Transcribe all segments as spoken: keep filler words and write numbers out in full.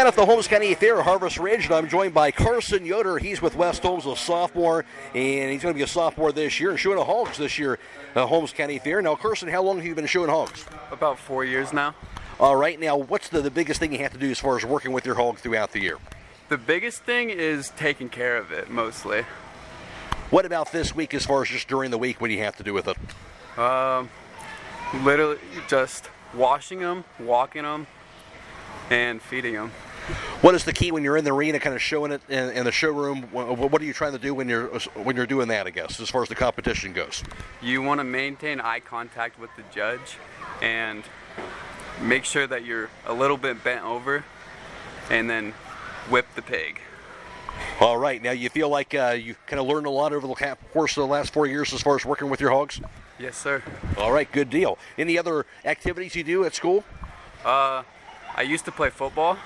down at the Holmes County Fair, Harvest Ridge, and I'm joined by Carson Yoder. He's with West Holmes, a sophomore, and he's going to be a sophomore this year and showing hogs this year at Holmes County Fair. Now, Carson, how long have you been showing hogs? About four years now. All right. Now, what's the, the biggest thing you have to do as far as working with your hog throughout the year? The biggest thing is taking care of it, mostly. What about this week as far as just during the week? What do you have to do with it? Um, literally just washing them, walking them, and feeding them. What is the key when you're in the arena, kind of showing it in, in the showroom? What are you trying to do when you're when you're doing that, I guess, as far as the competition goes? You want to maintain eye contact with the judge and make sure that you're a little bit bent over, and then whip the pig. All right. Now, you feel like uh, you kind of learned a lot over the course of the last four years as far as working with your hogs? Yes, sir. All right. Good deal. Any other activities you do at school? Uh, I used to play football,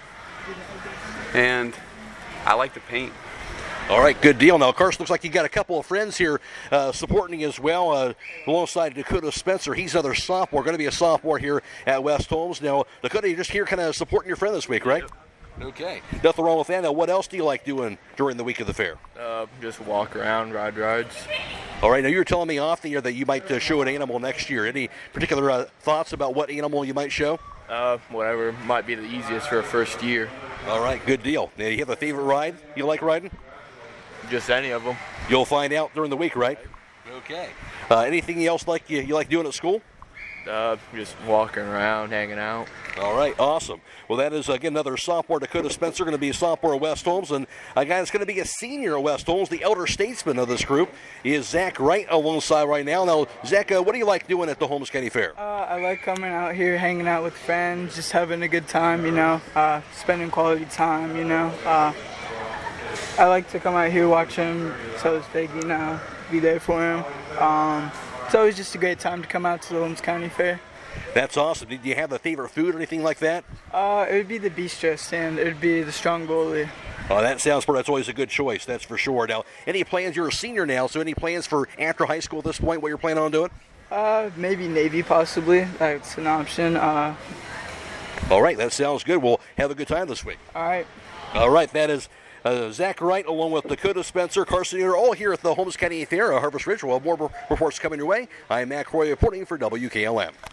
and I like to paint. All right, good deal. Now, Carson, looks like you got a couple of friends here uh, supporting you as well, uh, alongside Dakota Spencer. He's another sophomore, going to be a sophomore here at West Holmes. Now, Dakota, you're just here kind of supporting your friend this week, right? Yep. Okay. Nothing wrong with that. Now, what else do you like doing during the week of the fair? Uh, just walk around, ride rides. All right. Now, you were telling me off the air that you might uh, show an animal next year. Any particular uh, thoughts about what animal you might show? Uh, whatever might be the easiest for a first year. All right. Good deal. Now, you have a favorite ride you like riding? Just any of them. You'll find out during the week, right? Okay. Uh, anything else like you, you like doing at school? Uh, just walking around, hanging out. All right, awesome. Well, that is, again, another sophomore, Dakota Spencer, going to be a sophomore at West Holmes, and a guy that's going to be a senior at West Holmes, the elder statesman of this group, is Zach Wright alongside right now. Now, Zach, uh, what do you like doing at the Holmes County Fair? Uh, I like coming out here, hanging out with friends, just having a good time, you know, uh, spending quality time, you know. Uh, I like to come out here, watch him, sell his pig, you know, be there for him. Um, it's always just a great time to come out to the Holmes County Fair. That's awesome. Do you have a favorite food or anything like that? Uh, it would be the bistro stand. It would be the Stromboli. Oh, that sounds, that's always a good choice, that's for sure. Now, any plans? You're a senior now, so any plans for after high school at this point, what you're planning on doing? Uh, maybe Navy possibly. That's an option. Uh, all right, that sounds good. We'll have a good time this week. All right. All right, that is Uh, Zach Wright, along with Dakota Spencer, Carson Yoder, all here at the Holmes County Fair, uh, Harvest Ridge. We'll have more reports coming your way. I'm Matt Croy reporting for W K L M.